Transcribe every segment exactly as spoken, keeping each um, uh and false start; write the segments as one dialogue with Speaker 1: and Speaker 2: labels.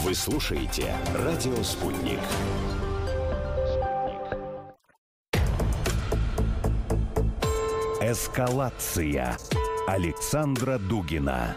Speaker 1: Вы слушаете «Радио Спутник». Эскалация. Александра Дугина.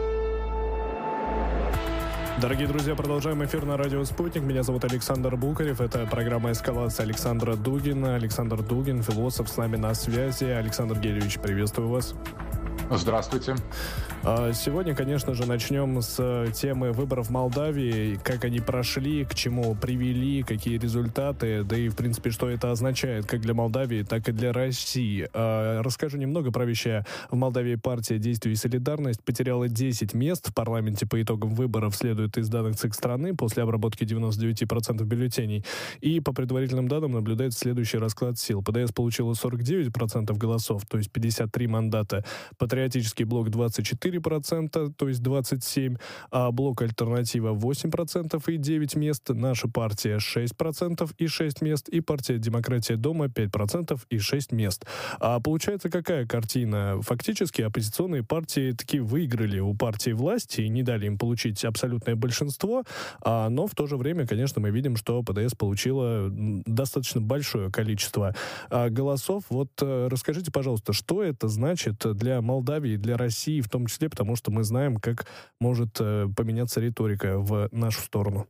Speaker 2: Дорогие друзья, продолжаем эфир на радио «Спутник». Меня зовут Александр Букарев. Это программа «Эскалация» Александра Дугина. Александр Дугин, философ, с нами на связи. Александр Геревич, приветствую вас.
Speaker 3: Здравствуйте.
Speaker 2: Сегодня, конечно же, начнем с темы выборов в Молдавии, как они прошли, к чему привели, какие результаты, да и, в принципе, что это означает как для Молдавии, так и для России. Расскажу немного про вещи. В Молдавии партия «Действие и солидарность» потеряла десять мест в парламенте по итогам выборов, следует из данных ЦИК страны, после обработки девяносто девять процентов бюллетеней. И по предварительным данным наблюдается следующий расклад сил. ПДС получила сорок девять процентов голосов, то есть пятьдесят три мандата. Патриотический блок двадцать четыре процента, то есть двадцать семь, а блок «Альтернатива» восемь процентов и девять мест, наша партия шесть процентов и шесть мест, и партия «Демократия дома» пять процентов и шесть мест. А получается какая картина? Фактически оппозиционные партии таки выиграли у партии власти и не дали им получить абсолютное большинство, а, но в то же время, конечно, мы видим, что ПДС получила достаточно большое количество а, голосов. Вот а, расскажите, пожалуйста, что это значит для Молдавии, для России в том числе, потому что мы знаем, как может э, поменяться риторика в нашу сторону.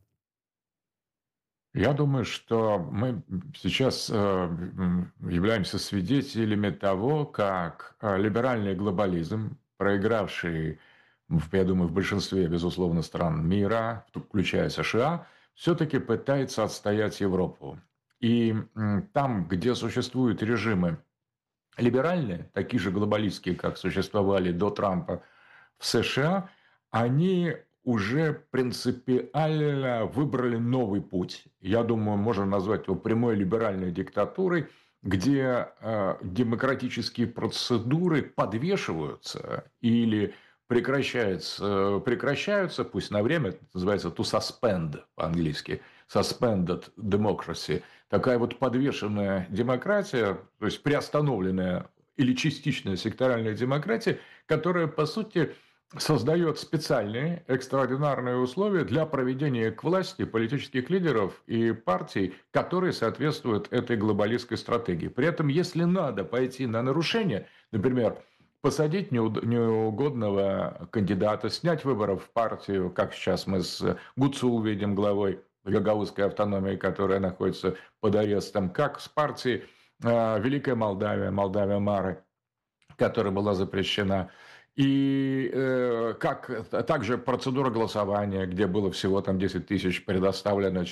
Speaker 3: Я думаю, что мы сейчас э, являемся свидетелями того, как э, либеральный глобализм, проигравший, я думаю, в большинстве, безусловно, стран мира, включая США, все-таки пытается отстоять Европу. И э, там, где существуют режимы либеральные, такие же глобалистские, как существовали до Трампа в США, они уже принципиально выбрали новый путь. Я думаю, можно назвать его прямой либеральной диктатурой, где э, демократические процедуры подвешиваются или прекращаются, прекращаются, пусть на время, это называется to suspend по-английски, suspended democracy, такая вот подвешенная демократия, то есть приостановленная или частичная секторальная демократия, которая, по сути, создает специальные, экстраординарные условия для проведения к власти политических лидеров и партий, которые соответствуют этой глобалистской стратегии. При этом, если надо пойти на нарушение, например, посадить неугодного кандидата, снять выборов в партию, как сейчас мы с Гуцул видим, главой гагаузской автономии, которая находится под арестом, как с партией Великая Молдавия, Молдавия Мары, которая была запрещена. И э, как также процедура голосования, где было всего там десять тысяч предоставлено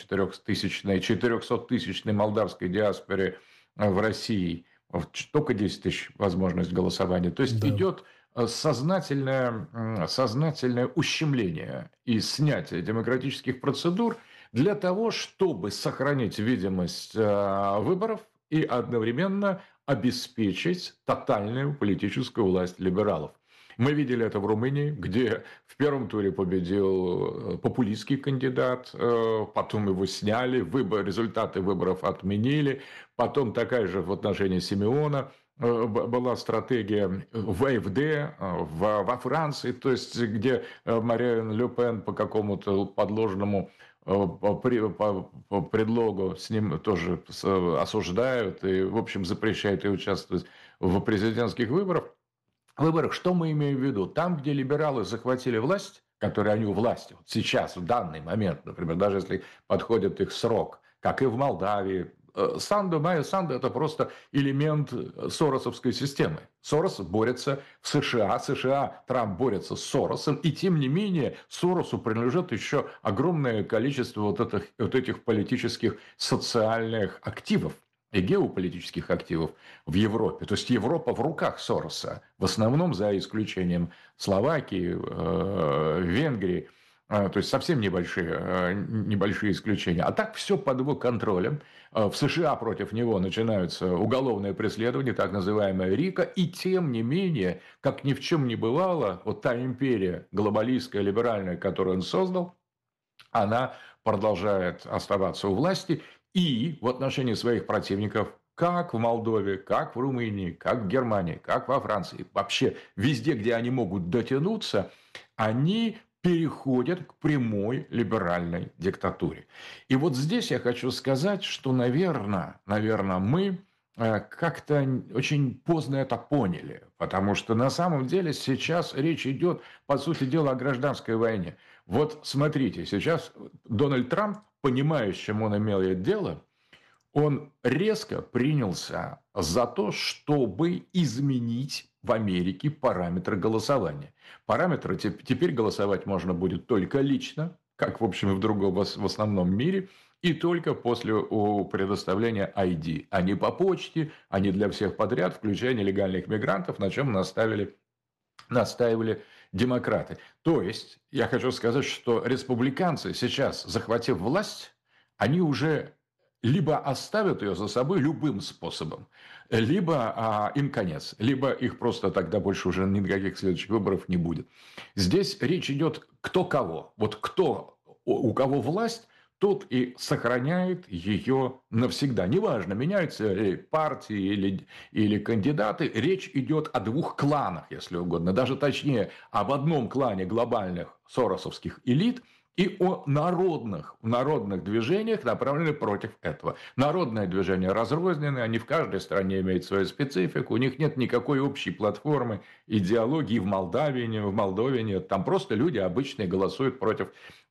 Speaker 3: четырехсоттысячной молдавской диаспоре в России, только десять тысяч возможность голосования. То есть да. Идет сознательное, сознательное ущемление и снятие демократических процедур для того, чтобы сохранить видимость выборов и одновременно обеспечить тотальную политическую власть либералов. Мы видели это в Румынии, где в первом туре победил популистский кандидат, потом его сняли, выбор, результаты выборов отменили, потом такая же в отношении Симеона была стратегия в АфД, во Франции, то есть где Марин Ле Пен по какому-то подложному по предлогу с ним тоже осуждают и, в общем, запрещают ей участвовать в президентских выборах. Выборах, что мы имеем в виду? Там, где либералы захватили власть, которые они у власти, вот сейчас, в данный момент, например, даже если подходит их срок, как и в Молдавии, Санду, Майя Санду – это просто элемент соросовской системы. Сорос борется в США, США, Трамп борется с Соросом, и тем не менее Соросу принадлежит еще огромное количество вот этих, вот этих политических, социальных активов и геополитических активов в Европе. То есть Европа в руках Сороса, в основном за исключением Словакии, Венгрии, то есть совсем небольшие, небольшие исключения. А так все под его контролем. В США против него начинаются уголовные преследования, так называемая РИКО, и тем не менее, как ни в чем не бывало, вот та империя глобалистская, либеральная, которую он создал, она продолжает оставаться у власти. И в отношении своих противников, как в Молдове, как в Румынии, как в Германии, как во Франции, вообще везде, где они могут дотянуться, они переходят к прямой либеральной диктатуре. И вот здесь я хочу сказать, что, наверное, наверное, мы как-то очень поздно это поняли, потому что на самом деле сейчас речь идет, по сути дела, о гражданской войне. Вот смотрите, сейчас Дональд Трамп, понимая, с чем он имел дело, он резко принялся за то, чтобы изменить в Америке параметры голосования. Параметры теперь голосовать можно будет только лично, как, в общем, и в другом, в основном мире, и только после предоставления ай ди, а не по почте, а не для всех подряд, включая нелегальных мигрантов, на чем наставили, настаивали демократы. То есть, я хочу сказать, что республиканцы сейчас, захватив власть, они уже либо оставят ее за собой любым способом, либо а, им конец, либо их просто тогда больше уже никаких следующих выборов не будет. Здесь речь идет кто кого. Вот кто, у кого власть, тот и сохраняет ее навсегда. Неважно, меняются ли партии или, или кандидаты. Речь идет о двух кланах, если угодно. Даже точнее, об одном клане глобальных соросовских элит и о народных, народных движениях, направленных против этого. Народные движения разрознены, они в каждой стране имеют свою специфику, у них нет никакой общей платформы, идеологии в Молдавии, не в Молдове нет. Там просто люди обычные голосуют против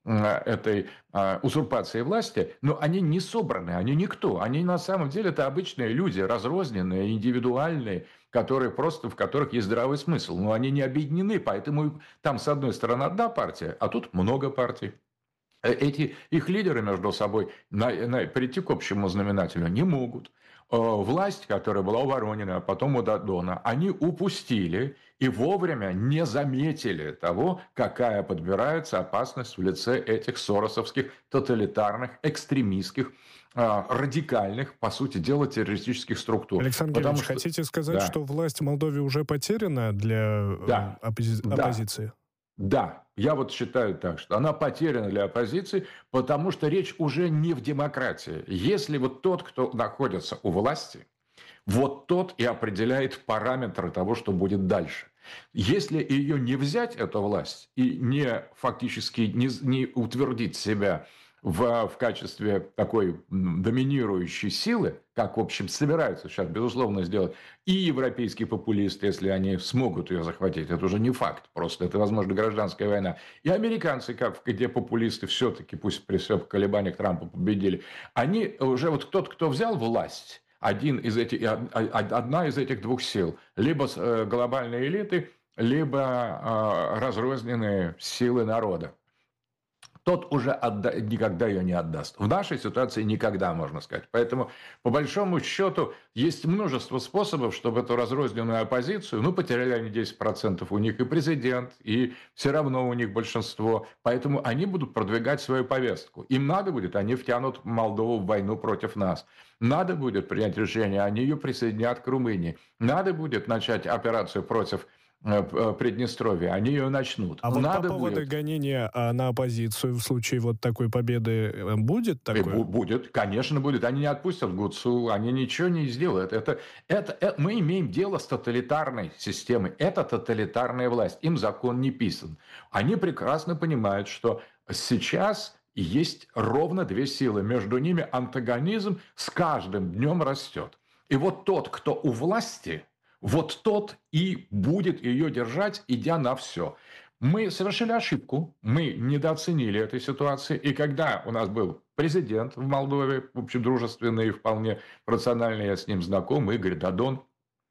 Speaker 3: этой узурпации власти, но они не собраны, они никто. Они на самом деле это обычные люди, разрозненные, индивидуальные, которые просто, в которых есть здравый смысл. Но они не объединены, поэтому там с одной стороны одна партия, а тут много партий. Эти их лидеры между собой на, на, прийти к общему знаменателю не могут. Власть, которая была у Воронина, а потом у Додона, они упустили и вовремя не заметили того, какая подбирается опасность в лице этих соросовских тоталитарных, экстремистских, радикальных, по сути дела, террористических структур.
Speaker 2: Александр
Speaker 3: Потому
Speaker 2: Георгиевич,
Speaker 3: что...
Speaker 2: хотите сказать,
Speaker 3: да.
Speaker 2: что власть в Молдове уже потеряна для
Speaker 3: да.
Speaker 2: оппози...
Speaker 3: да.
Speaker 2: оппозиции?
Speaker 3: Да, я вот считаю так, что она потеряна для оппозиции, потому что речь уже не в демократии. Если вот тот, кто находится у власти, вот тот и определяет параметры того, что будет дальше. Если ее не взять, эту власть, и не фактически не, не утвердить себя в, в качестве такой доминирующей силы, как, в общем, собираются сейчас, безусловно, сделать и европейские популисты, если они смогут ее захватить, это уже не факт, просто это, возможно, гражданская война, и американцы, как, где популисты все-таки, пусть при всех колебаниях Трампа победили, они уже, вот тот, кто взял власть, один из этих, одна из этих двух сил, либо глобальные элиты, либо разрозненные силы народа, тот уже отда... никогда ее не отдаст. В нашей ситуации никогда, можно сказать. Поэтому, по большому счету, есть множество способов, чтобы эту разрозненную оппозицию, ну, потеряли они десять процентов, у них и президент, и все равно у них большинство. Поэтому они будут продвигать свою повестку. Им надо будет, они втянут Молдову в войну против нас. Надо будет принять решение, они ее присоединят к Румынии. Надо будет начать операцию против Приднестровья, они ее начнут.
Speaker 2: А вот
Speaker 3: Надо
Speaker 2: по поводу
Speaker 3: будет...
Speaker 2: гонения на оппозицию в случае вот такой победы будет такое?
Speaker 3: Будет, конечно, будет. Они не отпустят Гуцу, они ничего не сделают. Это, это, это, мы имеем дело с тоталитарной системой. Это тоталитарная власть. Им закон не писан. Они прекрасно понимают, что сейчас есть ровно две силы. Между ними антагонизм с каждым днем растет. И вот тот, кто у власти... Вот тот и будет ее держать, идя на все. Мы совершили ошибку, мы недооценили этой ситуации. И когда у нас был президент в Молдове, в общем, дружественный, вполне рациональный, я с ним знаком, Игорь Додон,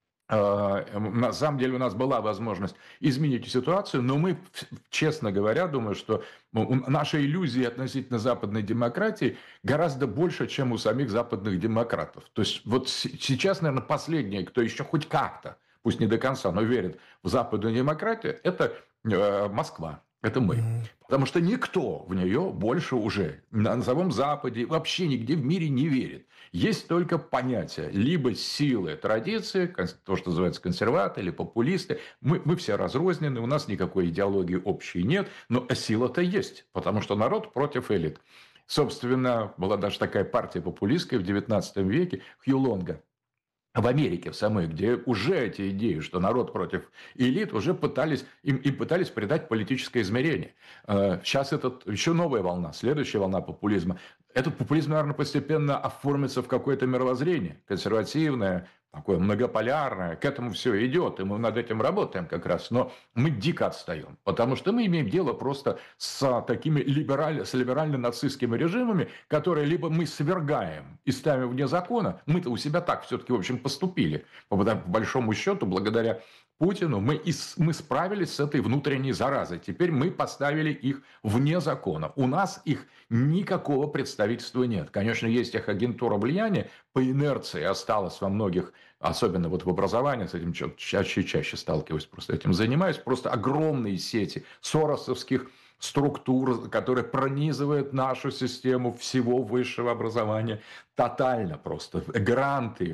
Speaker 3: на самом деле у нас была возможность изменить ситуацию, но мы, честно говоря, думаю, что наша иллюзия относительно западной демократии гораздо больше, чем у самих западных демократов. То есть вот сейчас, наверное, последние, кто еще хоть как-то, пусть не до конца, но верит в западную демократию, это Москва. Это мы. Mm-hmm. Потому что никто в нее больше уже на самом Западе, вообще нигде в мире не верит. Есть только понятие либо силы традиции, то, что называется консерваторы или популисты. Мы, мы все разрознены, у нас никакой идеологии общей нет, но сила-то есть, потому что народ против элит. Собственно, была даже такая партия популистская в девятнадцатом веке, Хью Лонга. в Америке в самой, где уже эти идеи, что народ против элит, уже пытались, им, им пытались придать политическое измерение. Сейчас это еще новая волна, следующая волна популизма. Этот популизм, наверное, постепенно оформится в какое-то мировоззрение, консервативное, такое многополярное. К этому все идет, и мы над этим работаем как раз. Но мы дико отстаем, потому что мы имеем дело просто с такими либераль, с либерально-нацистскими режимами, которые либо мы свергаем и ставим вне закона, мы-то у себя так все-таки, в общем, поступили. По большому счету, благодаря Путину мы, и, мы справились с этой внутренней заразой. Теперь мы поставили их вне закона. У нас их никакого представительства нет. Конечно, есть их агентура влияния, по инерции осталось во многих, особенно вот в образовании, с этим чаще и чаще сталкиваюсь, просто этим занимаюсь. Просто огромные сети соросовских структур, которые пронизывают нашу систему всего высшего образования. Тотально просто. Гранты,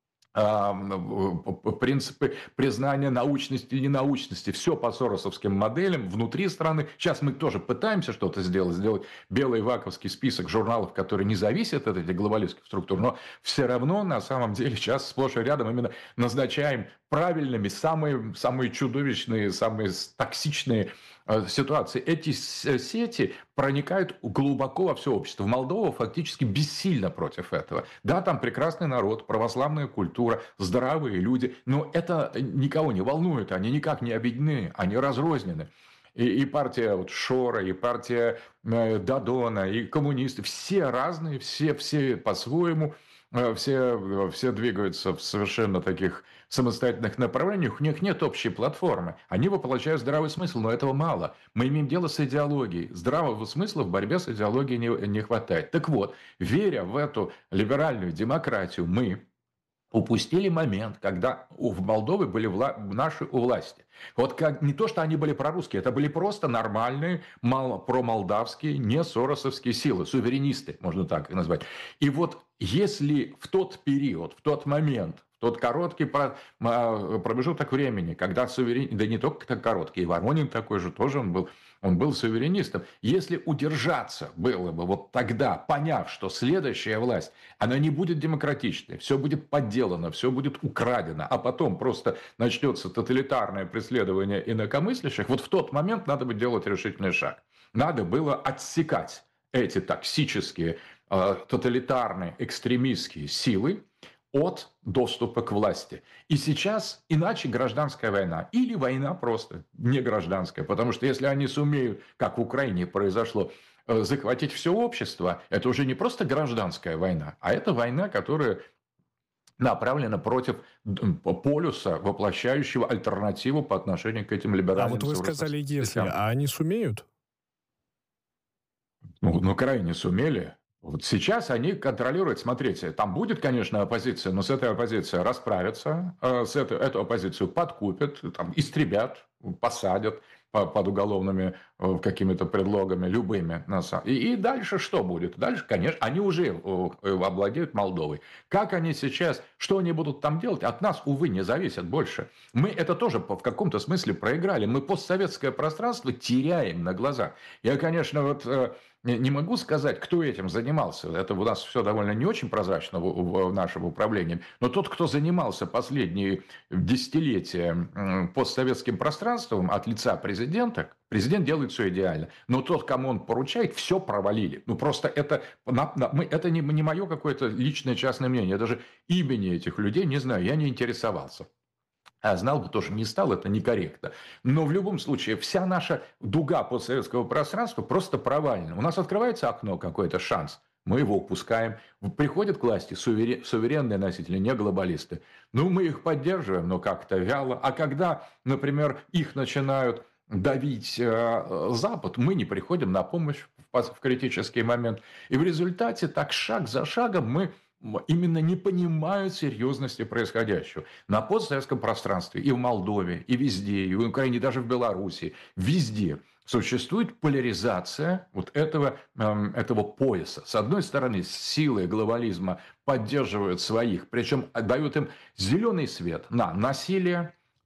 Speaker 3: принципы признания научности и ненаучности, все по соросовским моделям внутри страны. Сейчас мы тоже пытаемся что-то сделать, сделать белый ваковский список журналов, которые не зависят от этих глобалистских структур, но все равно на самом деле сейчас сплошь и рядом именно назначаем правильными самые, самые чудовищные, самые токсичные ситуации. Эти сети проникают глубоко во все общество. Молдова фактически бессильна против этого. Да, там прекрасный народ, православная культура, здравые люди, но это никого не волнует, они никак не объединены, они разрознены. И, и партия вот Шора, и партия э, Дадона, и коммунисты, все разные, все, все по-своему. Все, все двигаются в совершенно таких самостоятельных направлениях, у них нет общей платформы. Они воплощают здравый смысл, но этого мало. Мы имеем дело с идеологией. Здравого смысла в борьбе с идеологией не, не хватает. Так вот, веря в эту либеральную демократию, мы упустили момент, когда в Молдове были вла- наши у власти. Вот как, не то, что они были прорусские, это были просто нормальные мало, промолдавские, не соросовские силы, суверенисты, можно так их назвать. И вот если в тот период, в тот момент, в тот короткий промежуток времени, когда суверен... да не только короткий, и Воронин такой же, тоже он был, он был суверенистом. Если удержаться было бы вот тогда, поняв, что следующая власть, она не будет демократичной, все будет подделано, все будет украдено, а потом просто начнется тоталитарное преследование инакомыслящих, вот в тот момент надо бы делать решительный шаг. Надо было отсекать эти токсические, тоталитарные, экстремистские силы от доступа к власти. И сейчас иначе гражданская война. Или война просто не гражданская. Потому что если они сумеют, как в Украине произошло, захватить все общество, это уже не просто гражданская война, а это война, которая направлена против полюса, воплощающего альтернативу по отношению к этим либеральным.
Speaker 2: А вот вы сказали, если, а они сумеют?
Speaker 3: Ну, на Украине сумели. Вот сейчас они контролируют, смотрите, там будет, конечно, оппозиция, но с этой оппозицией расправятся, с этой, эту оппозицию подкупят, там, истребят, посадят под уголовными какими-то предлогами, любыми. И, и дальше что будет? Дальше, конечно, они уже овладеют Молдовой. Как они сейчас, что они будут там делать, от нас, увы, не зависит больше. Мы это тоже в каком-то смысле проиграли. Мы постсоветское пространство теряем на глазах. Я, конечно, вот... Не могу сказать, кто этим занимался. Это у нас все довольно не очень прозрачно в, в нашем управлении. Но тот, кто занимался последние десятилетия постсоветским пространством от лица президента, президент делает все идеально. Но тот, кому он поручает, все провалили. Ну, просто это, это не, не мое какое-то личное частное мнение. Я даже имени этих людей не знаю, я не интересовался. А знал бы, тоже не стал, это некорректно. Но в любом случае, вся наша дуга постсоветского пространства просто провальна. У нас открывается окно, какой-то шанс, мы его упускаем. Приходят к власти суверен, суверенные носители, не глобалисты. Ну, мы их поддерживаем, но как-то вяло. А когда, например, их начинают давить э, Запад, мы не приходим на помощь в, в критический момент. И в результате, так шаг за шагом, мы... именно не понимают серьезности происходящего. На постсоветском пространстве и в Молдове, и везде, и в Украине, даже в Беларуси, везде существует поляризация вот этого, этого пояса. С одной стороны, силы глобализма поддерживают своих, причем дают им зеленый свет на насилие,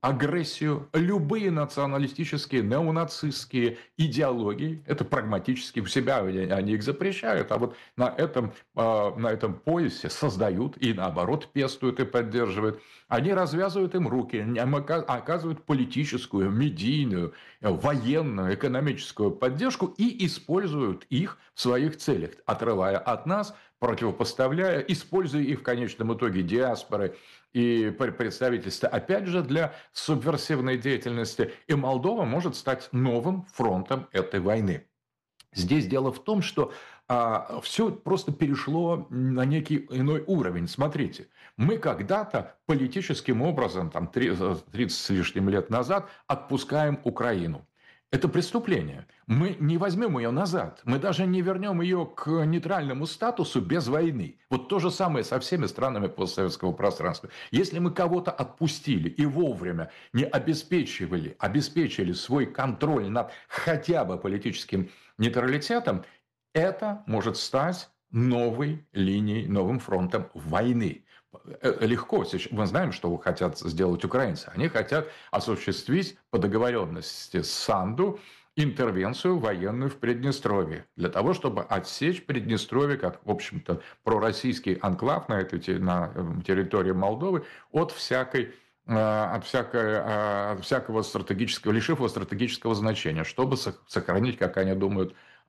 Speaker 3: агрессию, любые националистические, неонацистские идеологии. Это прагматически у себя они их запрещают, а вот на этом, на этом поясе создают и наоборот пестуют и поддерживают. Они развязывают им руки, оказывают политическую, медийную, военную, экономическую поддержку и используют их в своих целях, отрывая от нас, противопоставляя, используя их в конечном итоге диаспоры и представительства, опять же, для субверсивной деятельности. И Молдова может стать новым фронтом этой войны. Здесь дело в том, что а, все просто перешло на некий иной уровень. Смотрите, мы когда-то политическим образом, там, тридцать с лишним лет назад, отпускаем Украину. Это преступление. Мы не возьмем ее назад. Мы даже не вернем ее к нейтральному статусу без войны. Вот то же самое со всеми странами постсоветского пространства. Если мы кого-то отпустили и вовремя не обеспечивали, обеспечили свой контроль над хотя бы политическим нейтралитетом, это может стать новой линией, новым фронтом войны. Легко. Мы знаем, что хотят сделать украинцы. Они хотят осуществить по договоренности с Санду интервенцию военную в Приднестровье. Для того, чтобы отсечь Приднестровье, как, в общем-то, пророссийский анклав на, этой, на территории Молдовы, от всякой от, всякой, от всякого стратегического, лишив его стратегического значения, чтобы сохранить, как они думают,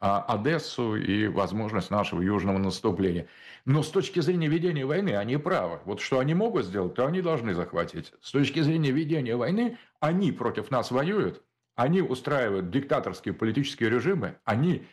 Speaker 3: Одессу и возможность нашего южного наступления. Но с точки зрения ведения войны они правы. Вот что они могут сделать, то они должны захватить. С точки зрения ведения войны они против нас воюют, они устраивают диктаторские политические режимы, они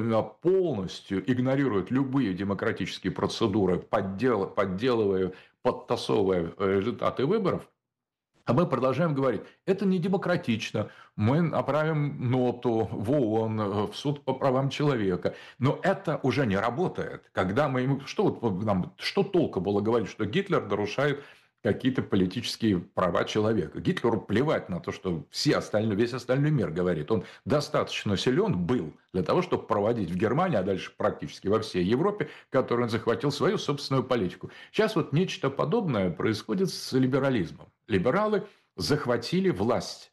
Speaker 3: полностью игнорируют любые демократические процедуры, поддел, подделывая, подтасовывая результаты выборов. А мы продолжаем говорить, это не демократично, мы направим ноту в ООН, в суд по правам человека. Но это уже не работает. Когда мы, что, вот, нам, что толку было говорить, что Гитлер нарушает какие-то политические права человека. Гитлеру плевать на то, что все остальные, весь остальной мир говорит. Он достаточно силен был для того, чтобы проводить в Германии, а дальше практически во всей Европе, которую он захватил, свою собственную политику. Сейчас вот нечто подобное происходит с либерализмом. Либералы захватили власть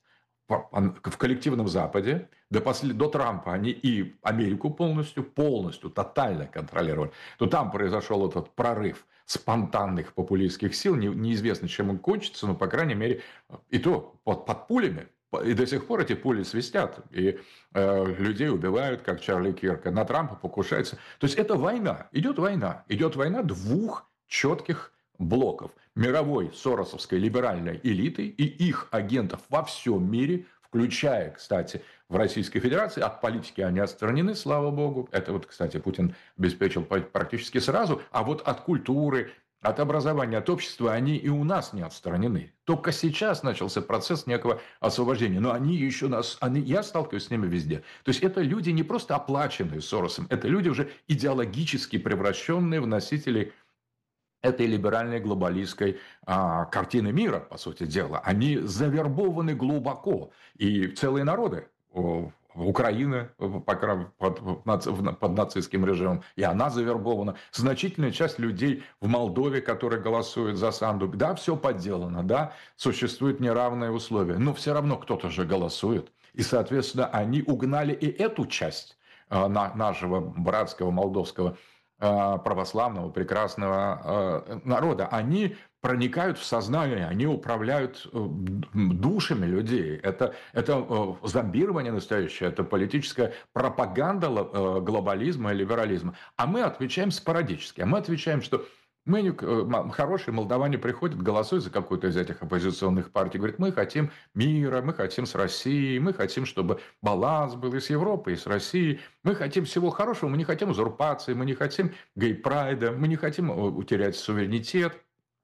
Speaker 3: в коллективном Западе. До, послед... до Трампа они и Америку полностью, полностью, тотально контролировали. То там произошел этот прорыв спонтанных популистских сил. Не... Неизвестно, чем он кончится, но, по крайней мере, и то под, под пулями. И до сих пор эти пули свистят. И э, людей убивают, как Чарли Кирка. На Трампа покушаются. То есть, это война. Идет война. Идет война двух четких блоков. Мировой соросовской либеральной элиты и их агентов во всем мире, включая, кстати, в Российской Федерации. От политики они отстранены, слава богу. Это вот, кстати, Путин обеспечил практически сразу. А вот от культуры, от образования, от общества они и у нас не отстранены. Только сейчас начался процесс некого освобождения. Но они еще нас... Они, я сталкиваюсь с ними везде. То есть, это люди не просто оплаченные Соросом. Это люди уже идеологически превращенные в носителей этой либеральной глобалистской а, картины мира, по сути дела. Они завербованы глубоко. И целые народы о, Украины под, под, под нацистским режимом, и она завербована. Значительная часть людей в Молдове, которые голосуют за Санду, да, все подделано, да, существуют неравные условия, но все равно кто-то же голосует. И, соответственно, они угнали и эту часть а, на, нашего братского молдовского православного, прекрасного народа. Они проникают в сознание, они управляют душами людей. Это, это зомбирование настоящее, это политическая пропаганда глобализма и либерализма. А мы отвечаем спорадически. А мы отвечаем, что мы, хорошие молдаване приходят, голосуют за какую-то из этих оппозиционных партий, говорят, мы хотим мира, мы хотим с Россией, мы хотим, чтобы баланс был и с Европой, и с Россией, мы хотим всего хорошего, мы не хотим узурпации, мы не хотим гей-прайда, мы не хотим утерять суверенитет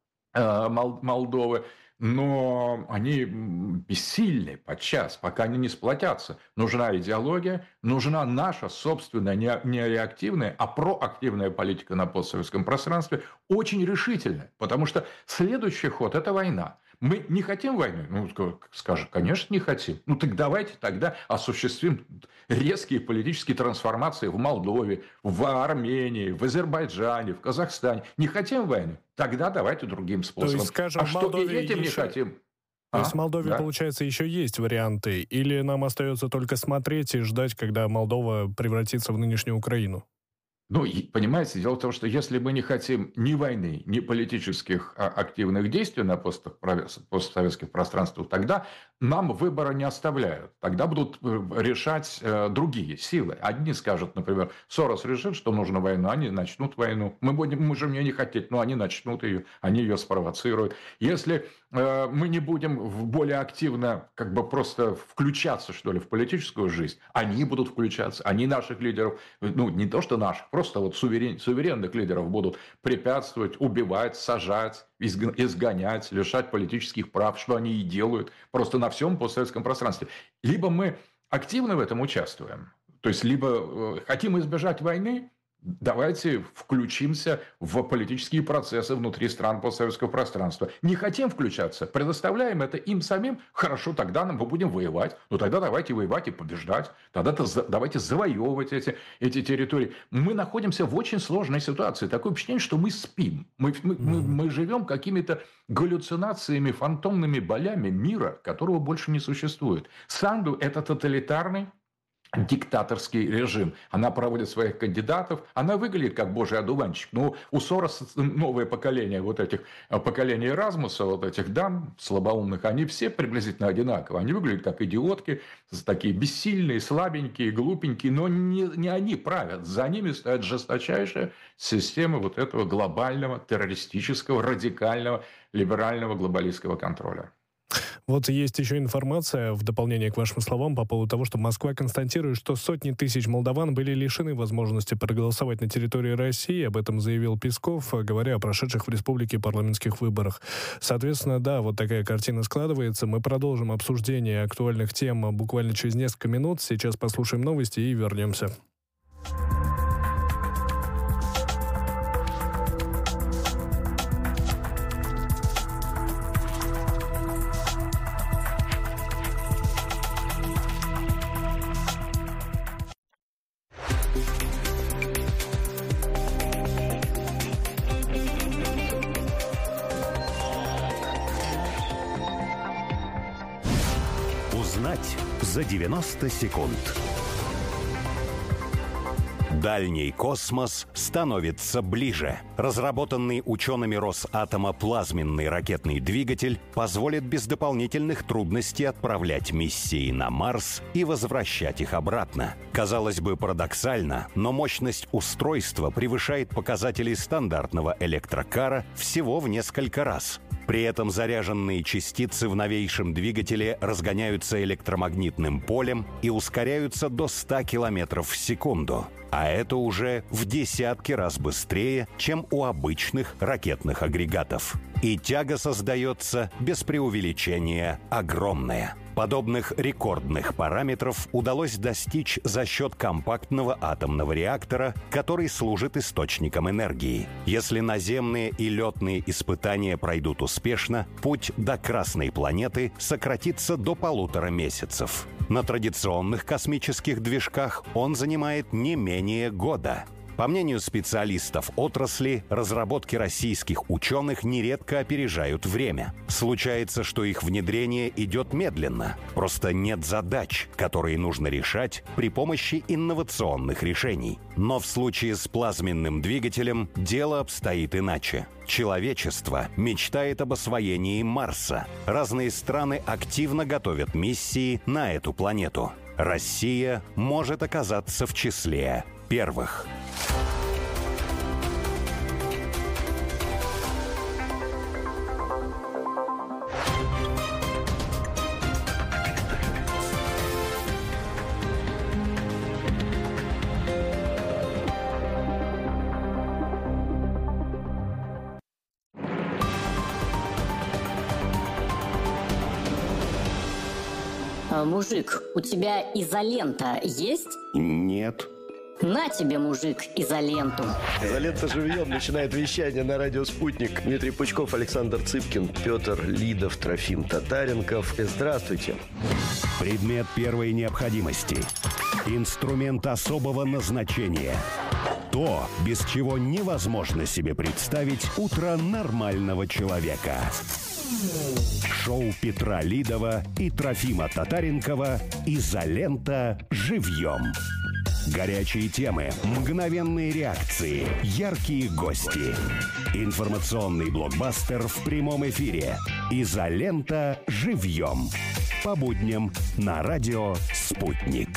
Speaker 3: Молдовы, но они бессильны подчас, пока они не сплотятся. Нужна идеология, нужна наша собственная, не реактивная, а проактивная политика на постсоветском пространстве, очень решительная, потому что следующий ход – это война. Мы не хотим войны? Ну, скажут, конечно, не хотим. Ну, так давайте тогда осуществим резкие политические трансформации в Молдове, в Армении, в Азербайджане, в Казахстане. Не хотим войны? Тогда давайте другим способом.
Speaker 2: То есть, скажем,
Speaker 3: а что и этим
Speaker 2: еще...
Speaker 3: не хотим?
Speaker 2: То есть
Speaker 3: А,
Speaker 2: в Молдове,
Speaker 3: да.
Speaker 2: получается, еще есть варианты? Или нам остается только смотреть и ждать, когда Молдова превратится в нынешнюю Украину?
Speaker 3: Ну, и, понимаете, дело в том, что если мы не хотим ни войны, ни политических а, активных действий на постах, постсоветских пространствах, тогда нам выбора не оставляют. Тогда будут решать э, другие силы. Одни скажут, например, Сорос решит, что нужна война, они начнут войну. Мы будем, мы можем ее не хотеть, но они начнут ее, они ее спровоцируют. Если э, мы не будем более активно как бы просто включаться, что ли, в политическую жизнь, они будут включаться, они наших лидеров, ну, не то что наших, просто вот суверен, суверенных лидеров будут препятствовать, убивать, сажать, изгонять, лишать политических прав, что они и делают просто на всем постсоветском пространстве. Либо мы активно в этом участвуем, то есть либо хотим избежать войны, давайте включимся в политические процессы внутри стран постсоветского пространства. Не хотим включаться, предоставляем это им самим, хорошо, тогда мы будем воевать. Ну тогда давайте воевать и побеждать. Тогда давайте завоевывать эти, эти территории. Мы находимся в очень сложной ситуации. Такое впечатление, что мы спим. Мы, мы, мы, мы живем какими-то галлюцинациями, фантомными болями мира, которого больше не существует. Санду – это тоталитарный диктаторский режим. Она проводит своих кандидатов. Она выглядит как божий одуванчик. Но у Сороса новое поколение вот этих, поколение Эразмуса, вот этих дам слабоумных, они все приблизительно одинаковые. Они выглядят как идиотки, такие бессильные, слабенькие, глупенькие, но не, не они правят. За ними стоит жесточайшая система вот этого глобального, террористического, радикального, либерального, глобалистского контроля.
Speaker 2: Вот есть еще информация, в дополнение к вашим словам, по поводу того, что Москва констатирует, что сотни тысяч молдаван были лишены возможности проголосовать на территории России. Об этом заявил Песков, говоря о прошедших в республике парламентских выборах. Соответственно, да, вот такая картина складывается. Мы продолжим обсуждение актуальных тем буквально через несколько минут. Сейчас послушаем новости и вернемся.
Speaker 1: Узнать за девяносто секунд. Дальний космос становится ближе. Разработанный учеными Росатома плазменный ракетный двигатель позволит без дополнительных трудностей отправлять миссии на Марс и возвращать их обратно. Казалось бы, парадоксально, но мощность устройства превышает показатели стандартного электрокара всего в несколько раз. При этом заряженные частицы в новейшем двигателе разгоняются электромагнитным полем и ускоряются до ста километров в секунду. А это уже в десятки раз быстрее, чем у обычных ракетных агрегатов. И тяга создается, без преувеличения, огромная. Подобных рекордных параметров удалось достичь за счет компактного атомного реактора, который служит источником энергии. Если наземные и летные испытания пройдут успешно, путь до Красной планеты сократится до полутора месяцев. На традиционных космических движках он занимает не менее года. По мнению специалистов отрасли, разработки российских ученых нередко опережают время. Случается, что их внедрение идет медленно. Просто нет задач, которые нужно решать при помощи инновационных решений. Но в случае с плазменным двигателем дело обстоит иначе. Человечество мечтает об освоении Марса. Разные страны активно готовят миссии на эту планету. Россия может оказаться в числе первых.
Speaker 4: Мужик, у тебя изолента есть?
Speaker 5: Нет.
Speaker 4: На тебе, мужик, изоленту.
Speaker 5: Изолента живьем начинает вещание на радио «Спутник». Дмитрий Пучков, Александр Цыпкин, Петр Лидов, Трофим Татаренков. Здравствуйте.
Speaker 1: Предмет первой необходимости. Инструмент особого назначения. То, без чего невозможно себе представить утро нормального человека. Шоу Петра Лидова и Трофима Татаренкова «Изолента. Живьем». Горячие темы, мгновенные реакции, яркие гости. Информационный блокбастер в прямом эфире. «Изолента. Живьем». По будням на радио «Спутник».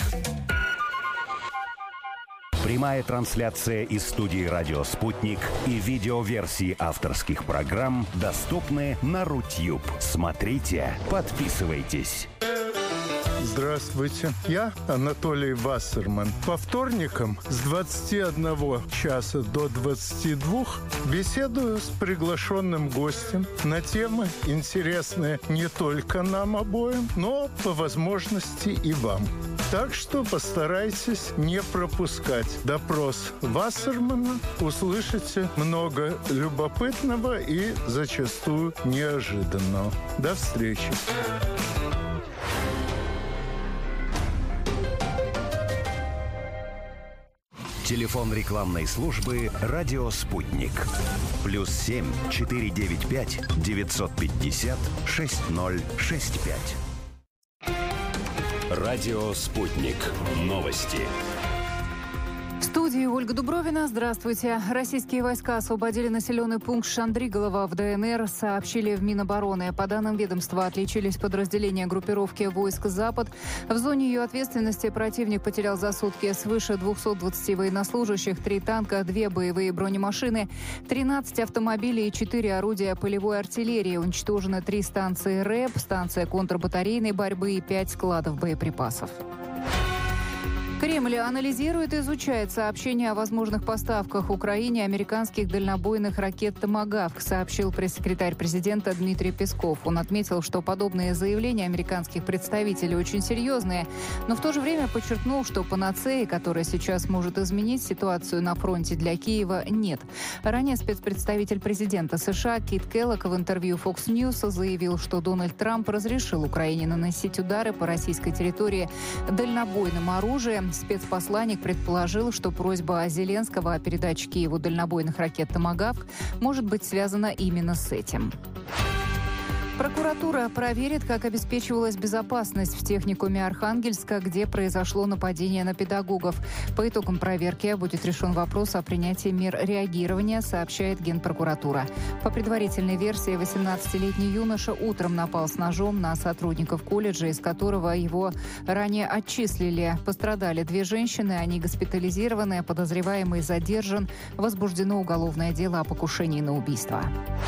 Speaker 1: Прямая трансляция из студии «Радио Спутник» и видеоверсии авторских программ доступны на Рутюб. Смотрите, подписывайтесь.
Speaker 6: Здравствуйте, я Анатолий Вассерман. По вторникам с двадцати одного часа до двадцати двух беседую с приглашенным гостем на темы, интересные не только нам обоим, но по возможности и вам. Так что постарайтесь не пропускать допрос Вассермана. Услышите много любопытного и зачастую неожиданного. До встречи.
Speaker 1: Телефон рекламной службы «Радио Спутник». Плюс семь четыре девять пять девятьсот пятьдесят шесть ноль шесть пять. Радио Спутник. Новости.
Speaker 7: В студии Ольга Дубровина. Здравствуйте. Российские войска освободили населенный пункт Шандриголово в ДНР, сообщили в Минобороны. По данным ведомства, отличились подразделения группировки войск «Запад». В зоне ее ответственности противник потерял за сутки свыше двухсот двадцати военнослужащих, три танка, две боевые бронемашины, тринадцать автомобилей и четыре орудия полевой артиллерии. Уничтожены три станции РЭБ, станция контрбатарейной борьбы и пять складов боеприпасов. Кремль анализирует и изучает сообщения о возможных поставках Украине американских дальнобойных ракет «Томагавк», сообщил пресс-секретарь президента Дмитрий Песков. Он отметил, что подобные заявления американских представителей очень серьезные, но в то же время подчеркнул, что панацеи, которая сейчас может изменить ситуацию на фронте для Киева, нет. Ранее спецпредставитель президента США Кит Келлог в интервью Fox News заявил, что Дональд Трамп разрешил Украине наносить удары по российской территории дальнобойным оружием. Спецпосланник предположил, что просьба Зеленского о передаче Киеву дальнобойных ракет «Томагавк» может быть связана именно с этим. Прокуратура проверит, как обеспечивалась безопасность в техникуме Архангельска, где произошло нападение на педагогов. По итогам проверки будет решен вопрос о принятии мер реагирования, сообщает Генпрокуратура. По предварительной версии, восемнадцатилетний юноша утром напал с ножом на сотрудников колледжа, из которого его ранее отчислили. Пострадали две женщины, они госпитализированы, подозреваемый задержан, возбуждено уголовное дело о покушении на убийство.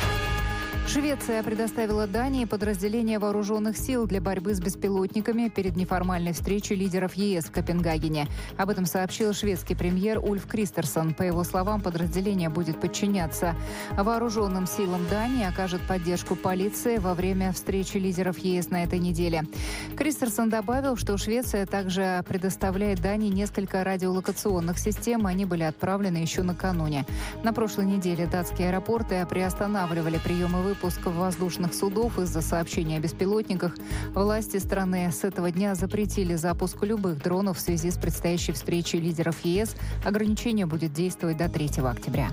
Speaker 7: Швеция предоставила Дании подразделение вооруженных сил для борьбы с беспилотниками перед неформальной встречей лидеров ЕС в Копенгагене. Об этом сообщил шведский премьер Ульф Кристерсон. По его словам, подразделение будет подчиняться вооруженным силам Дании, окажет поддержку полиции во время встречи лидеров ЕС на этой неделе. Кристерсон добавил, что Швеция также предоставляет Дании несколько радиолокационных систем. Они были отправлены еще накануне. На прошлой неделе датские аэропорты приостанавливали приемы выпуска воздушных судов из-за сообщений о беспилотниках. Власти страны с этого дня запретили запуск любых дронов в связи с предстоящей встречей лидеров ЕС. Ограничение будет действовать до третьего октября.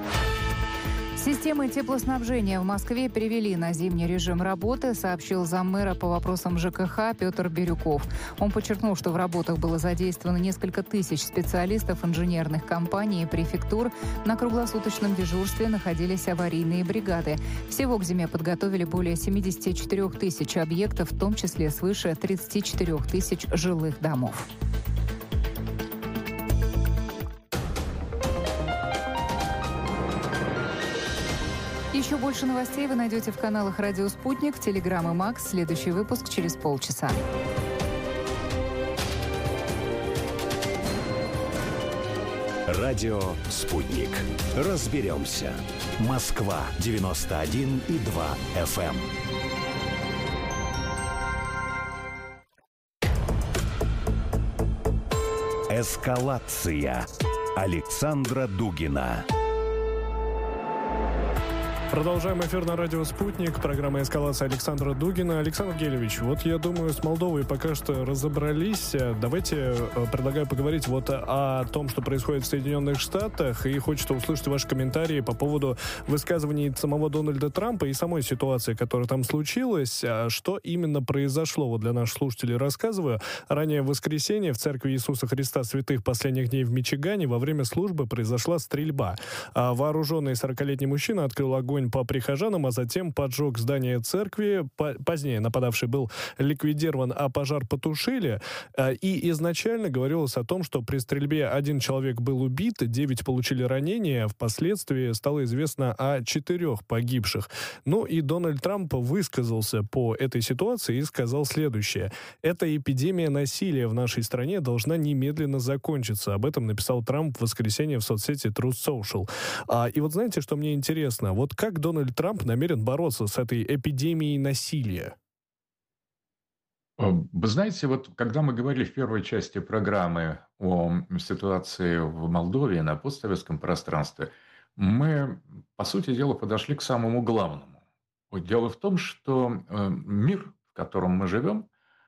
Speaker 7: Системы теплоснабжения в Москве перевели на зимний режим работы, сообщил заммэра по вопросам ЖКХ Петр Бирюков. Он подчеркнул, что в работах было задействовано несколько тысяч специалистов инженерных компаний и префектур. На круглосуточном дежурстве находились аварийные бригады. Всего к зиме подготовили более семидесяти четырёх тысяч объектов, в том числе свыше тридцати четырёх тысяч жилых домов. Еще больше новостей вы найдете в каналах «Радио Спутник», Телеграм и Макс. Следующий выпуск через полчаса.
Speaker 1: Радио «Спутник». Разберемся. Москва девяносто один и два эф эм. Эскалация Александра Дугина.
Speaker 2: Продолжаем эфир на радио «Спутник». Программа «Эскалация» Александра Дугина. Александр Гелевич, вот я думаю, с Молдовой пока что разобрались. Давайте предлагаю поговорить вот о том, что происходит в Соединенных Штатах. И хочется услышать ваши комментарии по поводу высказываний самого Дональда Трампа и самой ситуации, которая там случилась. Что именно произошло? Вот для наших слушателей рассказываю. Ранее в воскресенье в церкви Иисуса Христа Святых Последних Дней в Мичигане во время службы произошла стрельба. Вооруженный сорокалетний мужчина открыл огонь по прихожанам, а затем поджег здание церкви. Позднее нападавший был ликвидирован, а пожар потушили. И изначально говорилось о том, что при стрельбе один человек был убит, девять получили ранения. Впоследствии стало известно о четырех погибших. Ну и Дональд Трамп высказался по этой ситуации и сказал следующее. «Эта эпидемия насилия в нашей стране должна немедленно закончиться». Об этом написал Трамп в воскресенье в соцсети Truth Social. А, и вот знаете, что мне интересно? Вот как Дональд Трамп намерен бороться с этой эпидемией насилия?
Speaker 3: Вы знаете, вот когда мы говорили в первой части программы о ситуации в Молдове на постсоветском пространстве, мы, по сути дела, подошли к самому главному. Дело в том, что мир, в котором мы живем,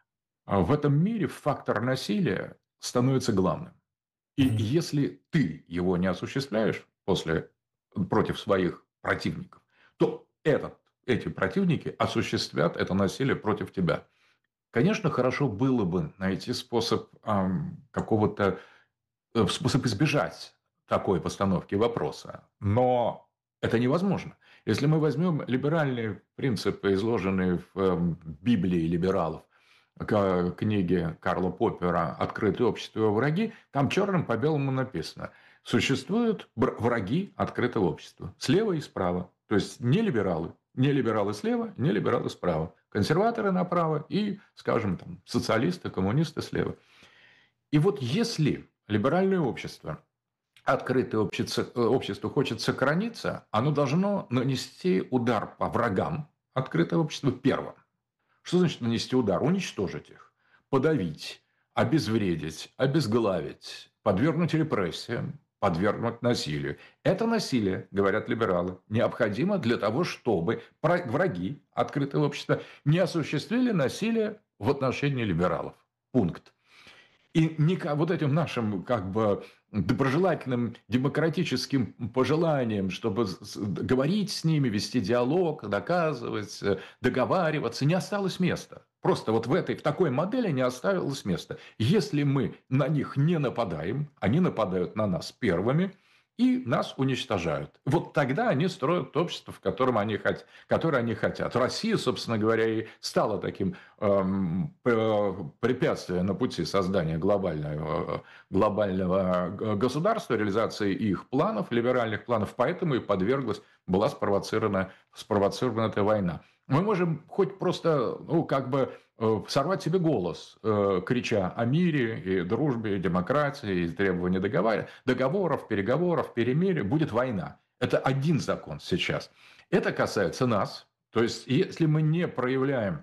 Speaker 3: в этом мире фактор насилия становится главным. И mm-hmm. если ты его не осуществляешь после, против своих противников, то этот, эти противники осуществят это насилие против тебя. Конечно, хорошо было бы найти способ эм, какого-то э, способ избежать такой постановки вопроса, но это невозможно. Если мы возьмем либеральные принципы, изложенные в э, Библии либералов, к книге Карла Поппера «Открытое общество и его враги», там черным по белому написано: существуют враги открытого общества слева и справа. То есть не либералы, не либералы слева, не либералы справа. Консерваторы направо и, скажем, там, социалисты, коммунисты слева. И вот если либеральное общество, открытое общество, общество хочет сохраниться, оно должно нанести удар по врагам открытого общества первым. Что значит нанести удар? Уничтожить их, подавить, обезвредить, обезглавить, подвергнуть репрессиям, подвергнуть насилию. Это насилие, говорят либералы, необходимо для того, чтобы враги открытого общества не осуществили насилие в отношении либералов. Пункт. И вот этим нашим как бы доброжелательным демократическим пожеланием, чтобы говорить с ними, вести диалог, доказывать, договариваться, не осталось места. Просто вот в этой, в такой модели не оставилось места. Если мы на них не нападаем, они нападают на нас первыми и нас уничтожают. Вот тогда они строят общество, в котором они хотят, которое они хотят. Россия, собственно говоря, и стала таким эм, препятствием на пути создания глобального, глобального государства, реализации их планов, либеральных планов. Поэтому и подверглась, была спровоцирована, спровоцирована эта война. Мы можем хоть просто, ну, как бы сорвать себе голос, крича о мире и дружбе, и демократии, и требовании договора, договоров, переговоров, перемирия. Будет война. Это один закон сейчас. Это касается нас. То есть, если мы не проявляем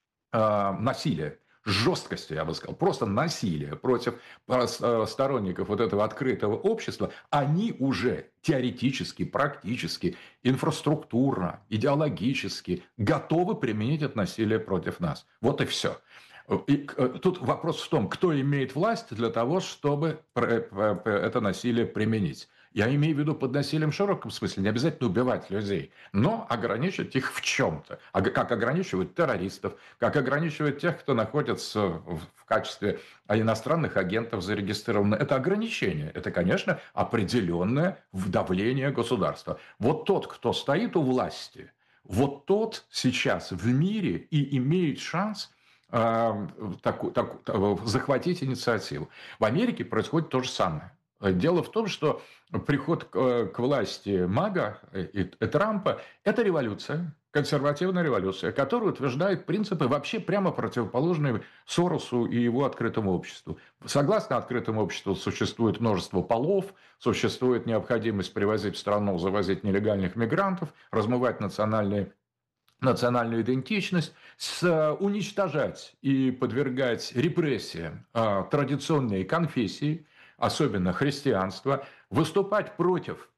Speaker 3: э, насилие, жесткости, я бы сказал, просто насилие против сторонников вот этого открытого общества, они уже теоретически, практически, инфраструктурно, идеологически готовы применить это насилие против нас. Вот и все. И тут вопрос в том, кто имеет власть для того, чтобы это насилие применить. Я имею в виду под насилием в широком смысле, не обязательно убивать людей, но ограничить их в чем-то. А как ограничивают террористов, как ограничивают тех, кто находится в качестве иностранных агентов зарегистрированы. Это ограничение. Это, конечно, определенное давление государства. Вот тот, кто стоит у власти, вот тот сейчас в мире и имеет шанс э, так, так, захватить инициативу. В Америке происходит то же самое. Дело в том, что приход к, к власти МАГА и, и Трампа – это революция, консервативная революция, которая утверждает принципы вообще прямо противоположные Соросу и его открытому обществу. Согласно открытому обществу существует множество полов, существует необходимость привозить в страну, завозить нелегальных мигрантов, размывать национальные национальную идентичность, с, уничтожать и подвергать репрессиям а, традиционные конфессии, особенно христианство, выступать против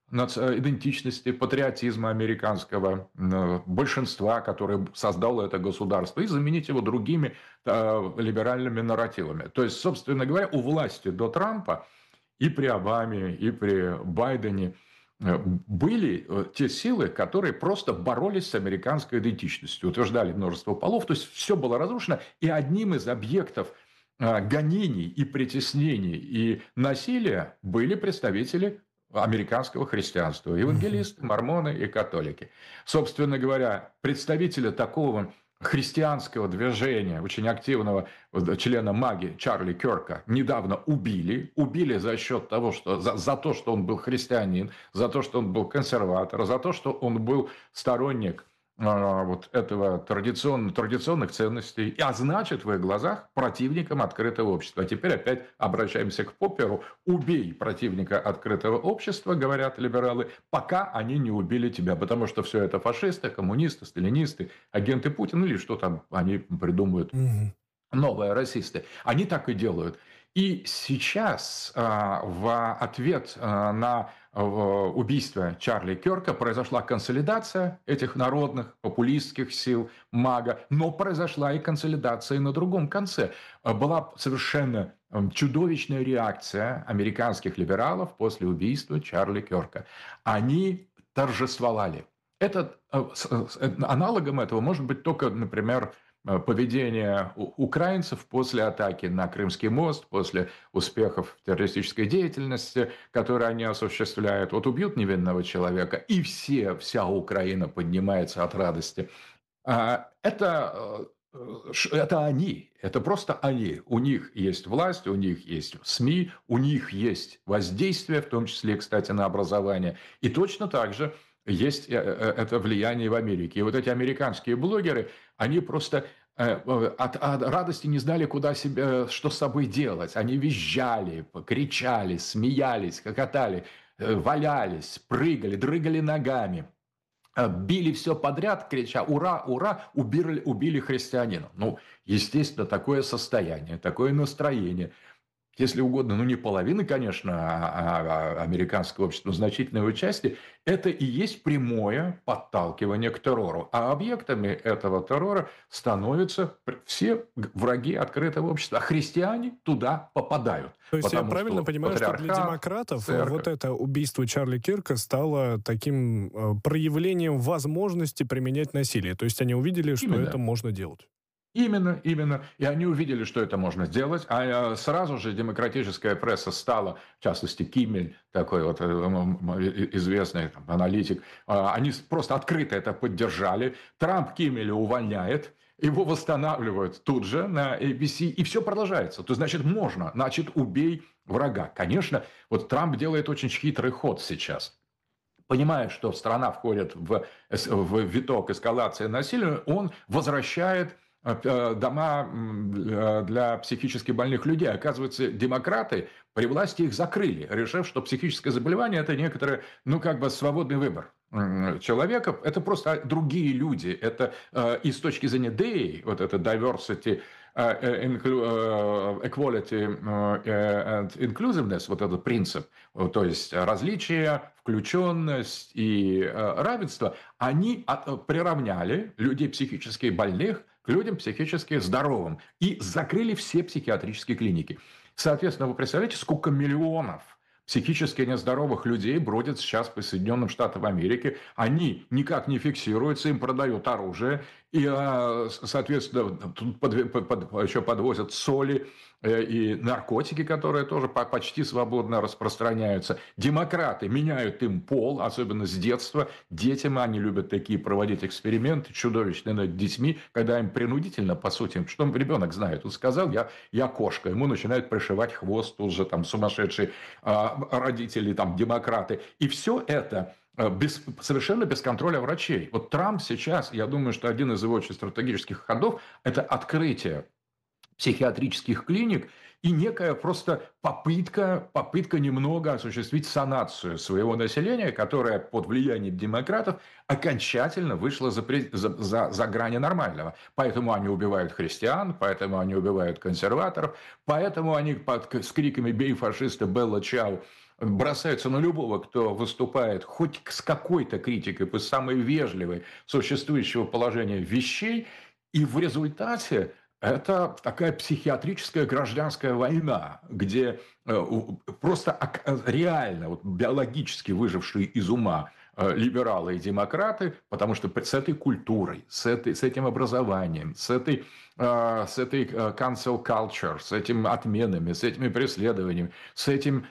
Speaker 3: идентичности, патриотизма американского большинства, которое создало это государство, и заменить его другими либеральными нарративами. То есть, собственно говоря, у власти до Трампа и при Обаме, и при Байдене были те силы, которые просто боролись с американской идентичностью, утверждали множество полов, то есть все было разрушено, и одним из объектов гонений и притеснений и насилия были представители американского христианства, евангелисты, мормоны и католики. Собственно говоря, представители такого христианского движения, очень активного члена МАГИ Чарли Кёрка недавно убили. Убили за счет того, что за, за то, что он был христианин, за то, что он был консерватор, за то, что он был сторонник а, вот этого традицион, традиционных ценностей, а значит, в их глазах противником открытого общества. А теперь опять обращаемся к Попперу. Убей противника открытого общества, говорят либералы, пока они не убили тебя, потому что все это фашисты, коммунисты, сталинисты, агенты Путина или что там они придумают, новые расисты. Они так и делают. И сейчас в ответ на убийство Чарли Кёрка произошла консолидация этих народных популистских сил МАГА, но произошла и консолидация на другом конце. Была совершенно чудовищная реакция американских либералов после убийства Чарли Кёрка. Они торжествовали. Это, аналогом этого может быть только, например, поведение украинцев после атаки на Крымский мост, после успехов террористической деятельности, которые они осуществляют. Вот убьют невинного человека, и все, вся Украина поднимается от радости. Это, это они, это просто они. У них есть власть, у них есть СМИ, у них есть воздействие, в том числе, кстати, на образование. И точно так же есть это влияние в Америке. И вот эти американские блогеры, они просто от, от радости не знали, куда себе, что с собой делать. Они визжали, кричали, смеялись, хохотали, валялись, прыгали, дрыгали ногами. Били все подряд, крича «Ура, ура!», убили, убили христианина. Ну, естественно, такое состояние, такое настроение. Если угодно, ну не половины, конечно, а, а, американского общества, но значительной его части, это и есть прямое подталкивание к террору. А объектами этого террора становятся все враги открытого общества. А христиане туда попадают.
Speaker 2: То есть я правильно понимаю, что для демократов церковь, вот это убийство Чарли Кирка стало таким проявлением возможности применять насилие? То есть они увидели, что Именно. это можно делать?
Speaker 3: Именно, именно. И они увидели, что это можно сделать. А сразу же демократическая пресса стала, в частности, Киммель, такой вот известный там, аналитик, они просто открыто это поддержали. Трамп Киммеля увольняет, его восстанавливают тут же на эй би си, и все продолжается. То значит, можно, значит, убей врага. Конечно, вот Трамп делает очень хитрый ход сейчас. Понимая, что страна входит в, в виток эскалации насилия, он возвращает дома для психически больных людей. Оказывается, демократы при власти их закрыли, решив, что психическое заболевание – это некоторый, ну, как бы свободный выбор человека. Это просто другие люди. Это и с точки зрения ди эй, вот это diversity, equality and inclusiveness, вот этот принцип, то есть различие, включенность и равенство, они приравняли людей психически больных к людям психически здоровым и закрыли все психиатрические клиники. Соответственно, вы представляете, сколько миллионов психически нездоровых людей бродят сейчас по Соединенным Штатам Америки. Они никак не фиксируются, им продают оружие. И, соответственно, тут под, под, еще подвозят соли и наркотики, которые тоже почти свободно распространяются. Демократы меняют им пол, особенно с детства. Детям они любят такие проводить эксперименты чудовищные над детьми, когда им принудительно, по сути, что ребенок знает. Он сказал, я, я кошка. Ему начинают пришивать хвост, тут же там сумасшедшие родители, там, демократы. И все это... Без, совершенно без контроля врачей. Вот Трамп сейчас, я думаю, что один из его очень стратегических ходов – это открытие психиатрических клиник и некая просто попытка, попытка немного осуществить санацию своего населения, которое под влиянием демократов окончательно вышло за, за, за, за грани нормального. Поэтому они убивают христиан, поэтому они убивают консерваторов, поэтому они под, с криками «Бей фашиста, Белла Чао!» бросаются на любого, кто выступает хоть с какой-то критикой по самой вежливой существующего положения вещей, и в результате это такая психиатрическая гражданская война, где просто реально вот, биологически выжившие из ума либералы и демократы, потому что с этой культурой, с, этой, с этим образованием, с этой, с этой cancel culture, с этими отменами, с этими преследованиями, с этим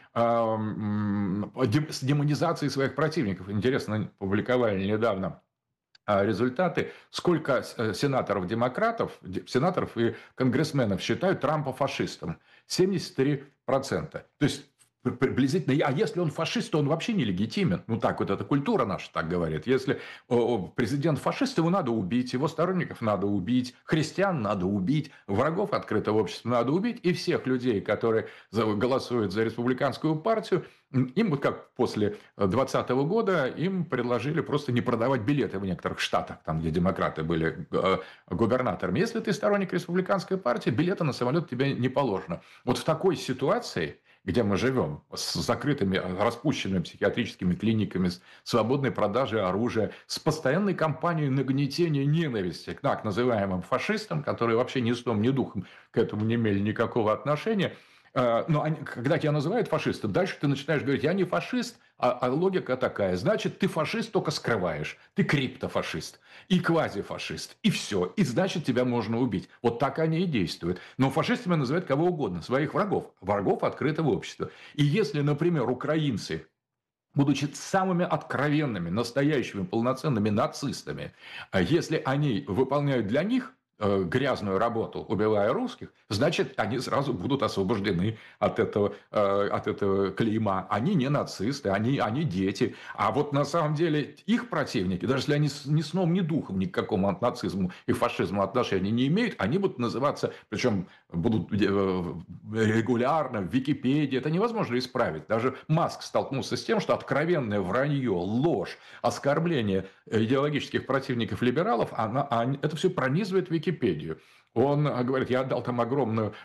Speaker 3: с демонизацией своих противников. Интересно, публиковали недавно результаты, сколько сенаторов-демократов, сенаторов и конгрессменов считают Трампа фашистом. семьдесят три процента. То есть приблизительно, а если он фашист, то он вообще нелегитимен. Ну так вот эта культура наша так говорит. Если президент фашист, его надо убить, его сторонников надо убить, христиан надо убить, врагов открытого общества надо убить, и всех людей, которые голосуют за республиканскую партию, им вот как после двадцатого года им предложили просто не продавать билеты в некоторых штатах, там, где демократы были губернаторами. Если ты сторонник республиканской партии, билета на самолет тебе не положено. Вот в такой ситуации, где мы живем, с закрытыми, распущенными психиатрическими клиниками, с свободной продажей оружия, с постоянной кампанией нагнетения ненависти к так называемым фашистам, которые вообще ни сном, ни духом к этому не имели никакого отношения. Но они, когда тебя называют фашистом, дальше ты начинаешь говорить, я не фашист, а, а логика такая. Значит, ты фашист, только скрываешь. Ты криптофашист и квазифашист. И все. И значит, тебя можно убить. Вот так они и действуют. Но фашистами называют кого угодно. Своих врагов. Врагов открытого общества. И если, например, украинцы, будучи самыми откровенными, настоящими, полноценными нацистами, если они выполняют для них грязную работу, убивая русских, значит, они сразу будут освобождены от этого, от этого клейма. Они не нацисты, они, они дети. А вот на самом деле их противники, даже если они ни сном, ни духом ни к какому нацизму и фашизму отношения не имеют, они будут называться, причем будут регулярно в Википедии. Это невозможно исправить. Даже Маск столкнулся с тем, что откровенное вранье, ложь, оскорбление идеологических противников либералов, она, она, это все пронизывает Википедию. Википедию. Он говорит, я отдал там огромную,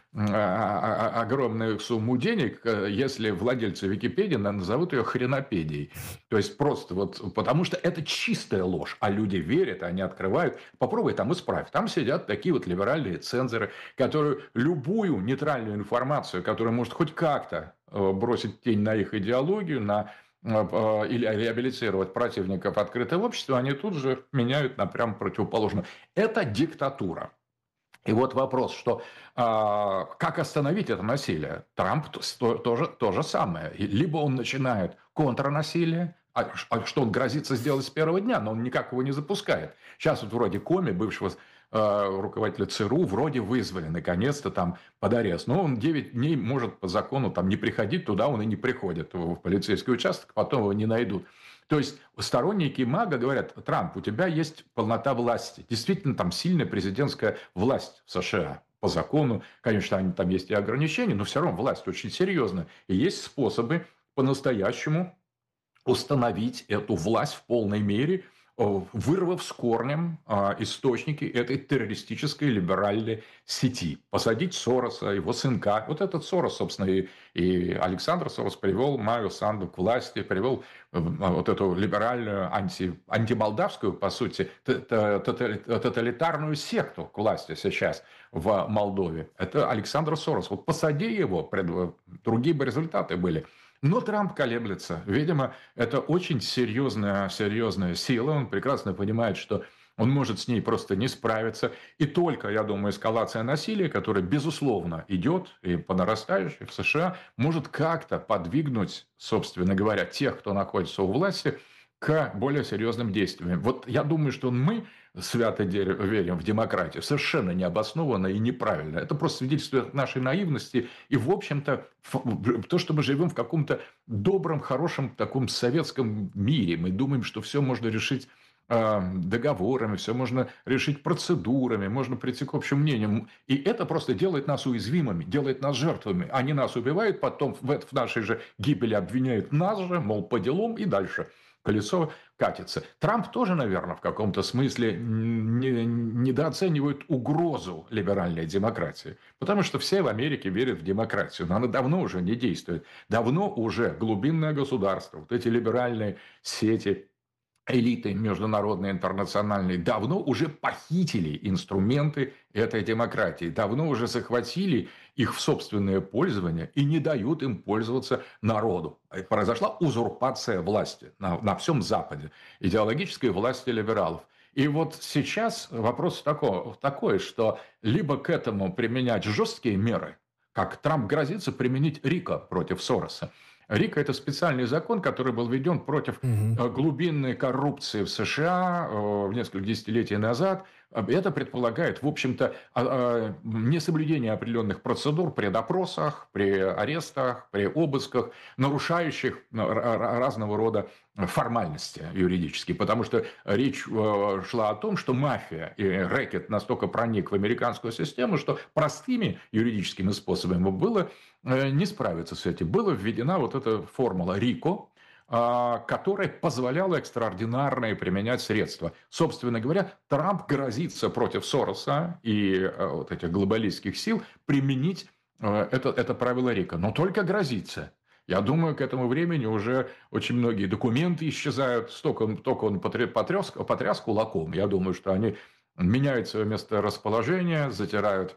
Speaker 3: огромную сумму денег, если владельцы Википедии назовут ее хренопедией. То есть просто вот, потому что это чистая ложь, а люди верят, они открывают. Попробуй там исправь. Там сидят такие вот либеральные цензоры, которые любую нейтральную информацию, которая может хоть как-то бросить тень на их идеологию, на или реабилитировать противников открытого общества, они тут же меняют на прямо противоположное. Это диктатура. И вот вопрос, что а, как остановить это насилие? Трамп то, тоже то же самое. Либо он начинает контрнасилие, а, а что он грозится сделать с первого дня, но он никак его не запускает. Сейчас вот вроде Коми, бывшего руководителя ЦРУ, вроде вызвали наконец-то там под арест. Но он девять дней может по закону там не приходить туда, он и не приходит в полицейский участок, потом его не найдут. То есть сторонники МАГА говорят, Трамп, у тебя есть полнота власти. Действительно, там сильная президентская власть в США. По закону, конечно, там есть и ограничения, но все равно власть очень серьезная. И есть способы по-настоящему установить эту власть в полной мере, вырвав с корнем источники этой террористической либеральной сети. Посадить Сороса, его сынка. Вот этот Сорос, собственно, и, и Александр Сорос привел Майю Санду к власти, привел вот эту либеральную, анти, антимолдавскую, по сути, тоталитарную секту к власти сейчас в Молдове. Это Александр Сорос. Вот посади его, другие бы результаты были. Но Трамп колеблется. Видимо, это очень серьезная, серьезная сила. Он прекрасно понимает, что он может с ней просто не справиться. И только, я думаю, эскалация насилия, которая, безусловно, идет и по нарастающей в США, может как-то подвигнуть, собственно говоря, тех, кто находится у власти, к более серьезным действиям. Вот я думаю, что мы свято верим в демократию, совершенно необоснованно и неправильно. Это просто свидетельствует нашей наивности и, в общем-то, то, что мы живем в каком-то добром, хорошем таком советском мире. Мы думаем, что все можно решить договорами, все можно решить процедурами, можно прийти к общему мнению. И это просто делает нас уязвимыми, делает нас жертвами. Они нас убивают, потом в, в нашей же гибели обвиняют нас же, мол, по делам, и дальше колесо катится. Трамп тоже, наверное, в каком-то смысле не, недооценивает угрозу либеральной демократии. Потому что все в Америке верят в демократию, но она давно уже не действует. Давно уже глубинное государство, вот эти либеральные сети, элиты международные, интернациональные, давно уже похитили инструменты этой демократии, давно уже захватили их в собственное пользование и не дают им пользоваться народу. Произошла узурпация власти на, на всем Западе, идеологической власти либералов. И вот сейчас вопрос такой, такой, что либо к этому применять жесткие меры, как Трамп грозится применить РИКО против Сороса. РИКО – это специальный закон, который был введен против угу. глубинной коррупции в США в несколько десятилетий назад. Это предполагает, в общем-то, несоблюдение определенных процедур при допросах, при арестах, при обысках, нарушающих разного рода формальности юридические. Потому что речь шла о том, что мафия и рэкет настолько проник в американскую систему, что простыми юридическими способами было не справиться с этим. Была введена вот эта формула РИКО, которая позволяла экстраординарные применять средства. Собственно говоря, Трамп грозится против Сороса и вот этих глобалистских сил применить это, это правило РИКО. Но только грозится. Я думаю, к этому времени уже очень многие документы исчезают. Столько, только он потряс, потряс кулаком. Я думаю, что они меняют свое месторасположение, затирают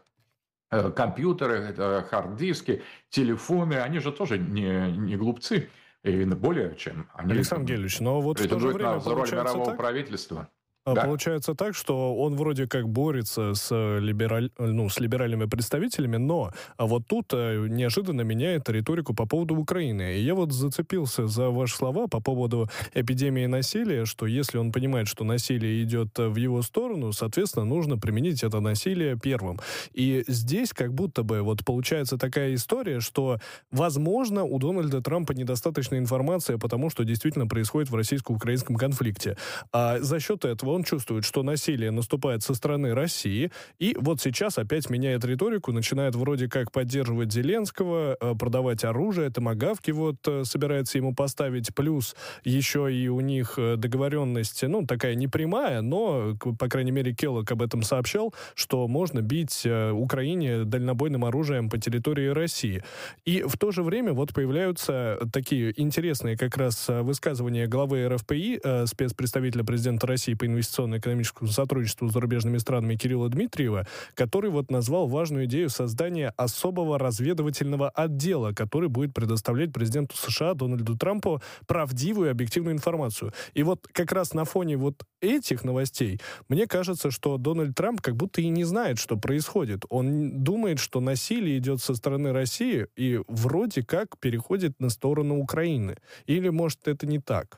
Speaker 3: компьютеры, хард-диски, телефоны. Они же тоже не, не глупцы. И более чем. Они
Speaker 2: Александр Гельевич, но вот в то же время
Speaker 3: на роль мирового так? правительства.
Speaker 2: Да. Получается так, что он вроде как борется с, либераль... ну, с либеральными представителями, но вот тут неожиданно меняет риторику по поводу Украины. И я вот зацепился за ваши слова по поводу эпидемии насилия, что если он понимает, что насилие идет в его сторону, соответственно, нужно применить это насилие первым. И здесь как будто бы вот получается такая история, что, возможно, у Дональда Трампа недостаточно информации по тому, что действительно происходит в российско-украинском конфликте. А за счет этого он чувствует, что насилие наступает со стороны России, и вот сейчас опять меняет риторику, начинает вроде как поддерживать Зеленского, продавать оружие, томагавки вот собирается ему поставить, плюс еще и у них договоренность, ну, такая непрямая, но, по крайней мере, Келлог об этом сообщал, что можно бить Украине дальнобойным оружием по территории России. И в то же время вот появляются такие интересные как раз высказывания главы эр эф пэ и, спецпредставителя президента России по инвестициям, инвестиционно-экономическому сотрудничеству с зарубежными странами Кирилла Дмитриева, который вот назвал важную идею создания особого разведывательного отдела, который будет предоставлять президенту США Дональду Трампу правдивую и объективную информацию. И вот как раз на фоне вот этих новостей мне кажется, что Дональд Трамп как будто и не знает, что происходит. Он думает, что насилие идет со стороны России и вроде как переходит на сторону Украины. Или, может, это не так?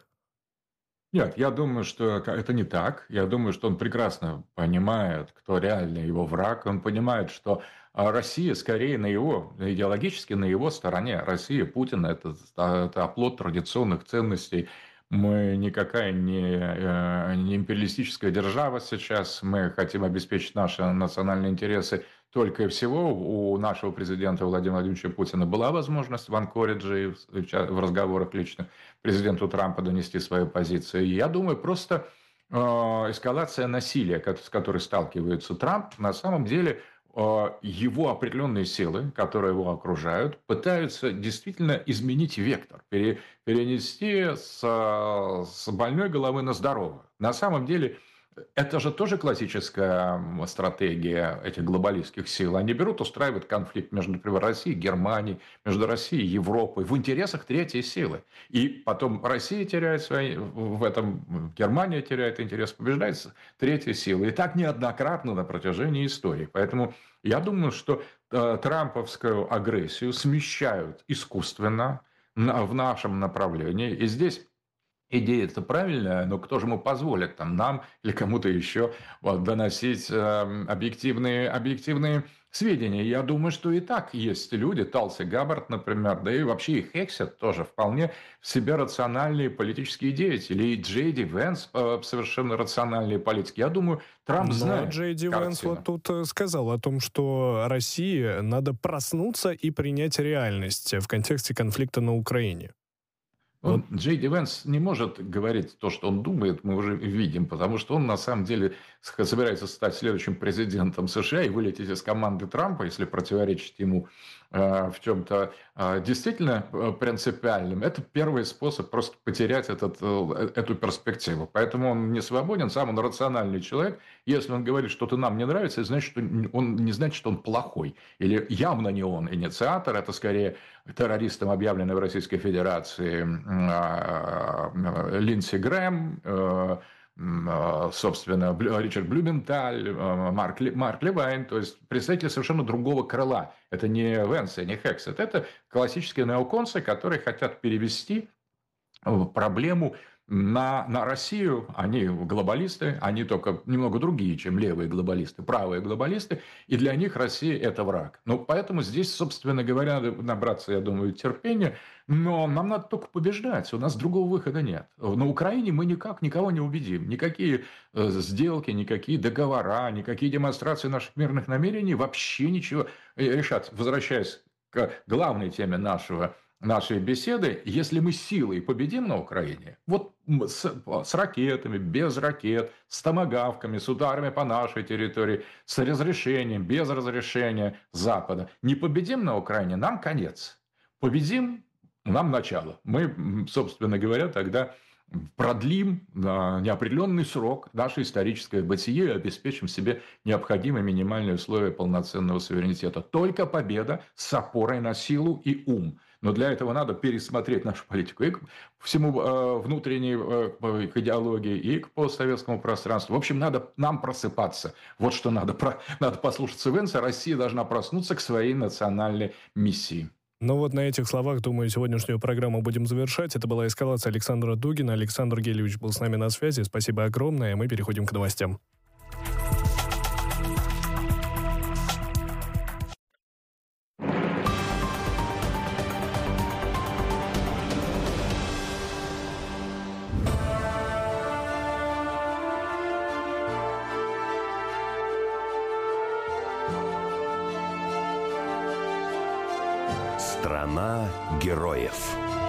Speaker 3: Нет, я думаю, что это не так. Я думаю, что он прекрасно понимает, кто реально его враг. Он понимает, что Россия скорее на его, идеологически на его стороне. Россия, Путин – это, это оплот традиционных ценностей. Мы никакая не, не империалистическая держава сейчас. Мы хотим обеспечить наши национальные интересы только и всего. У нашего президента Владимира Владимировича Путина была возможность в Анкоридже и в разговорах лично президенту Трампа донести свою позицию. И я думаю, просто э, эскалация насилия, с которой сталкивается Трамп, на самом деле э, его определенные силы, которые его окружают, пытаются действительно изменить вектор, пере, перенести с, с больной головы на здоровую. На самом деле это же тоже классическая стратегия этих глобалистских сил. Они берут, устраивают конфликт между, например, Россией и Германией, между Россией и Европой в интересах третьей силы. И потом Россия теряет свои, в этом Германия теряет интерес, побеждает третья сила. И так неоднократно на протяжении истории. Поэтому я думаю, что э, трамповскую агрессию смещают искусственно на, в нашем направлении. И здесь идея-то правильная, но кто же ему позволит, там, нам или кому-то еще вот, доносить э, объективные, объективные сведения? Я думаю, что и так есть люди, Талси Габбард, например, да и вообще и Хексет тоже вполне в себе рациональные политические деятели, и Джей Ди Венс э, совершенно рациональные политики. Я думаю, Трамп
Speaker 2: Но
Speaker 3: знает
Speaker 2: Джей Ди Венс
Speaker 3: картину.
Speaker 2: вот тут сказал о том, что России надо проснуться и принять реальность в контексте конфликта на Украине.
Speaker 3: Он, вот. Джей Ди Венс не может говорить то, что он думает, мы уже видим, потому что он на самом деле собирается стать следующим президентом США и вылететь из команды Трампа, если противоречить ему э, в чем-то э, действительно принципиальным. Это первый способ просто потерять этот, э, эту перспективу. Поэтому он не свободен, сам он рациональный человек. Если он говорит, что-то нам не нравится, это значит, что он не значит, что он плохой. Или явно не он инициатор, это скорее террористом, объявленный в Российской Федерации Линдси Грэм, собственно, Ричард Блюменталь, Марк, Марк Левайн, то есть представители совершенно другого крыла. Это не Венс, не Хексет, это классические неоконсы, которые хотят перевести проблему на, на Россию. Они глобалисты, они только немного другие, чем левые глобалисты, правые глобалисты, и для них Россия – это враг. Ну, поэтому здесь, собственно говоря, надо набраться, я думаю, терпения, но нам надо только побеждать, у нас другого выхода нет. На Украине мы никак никого не убедим, никакие сделки, никакие договора, никакие демонстрации наших мирных намерений вообще ничего решат. Возвращаясь к главной теме нашего нашей беседы, если мы силой победим на Украине, вот с, с ракетами, без ракет, с томагавками, с ударами по нашей территории, с разрешением, без разрешения Запада, не победим на Украине, нам конец. Победим, нам начало. Мы, собственно говоря, тогда продлим на неопределенный срок наше историческое бытие и обеспечим себе необходимые минимальные условия полноценного суверенитета. Только победа с опорой на силу и ум. Но для этого надо пересмотреть нашу политику и к всему э, внутренней э, к идеологии, и к постсоветскому пространству. В общем, надо нам просыпаться. Вот что надо. Про, надо послушаться Венса. Россия должна проснуться к своей национальной миссии.
Speaker 2: Ну вот на этих словах, думаю, сегодняшнюю программу будем завершать. Это была эскалация Александра Дугина. Александр Гелевич был с нами на связи. Спасибо огромное. Мы переходим к новостям.
Speaker 1: Страна героев.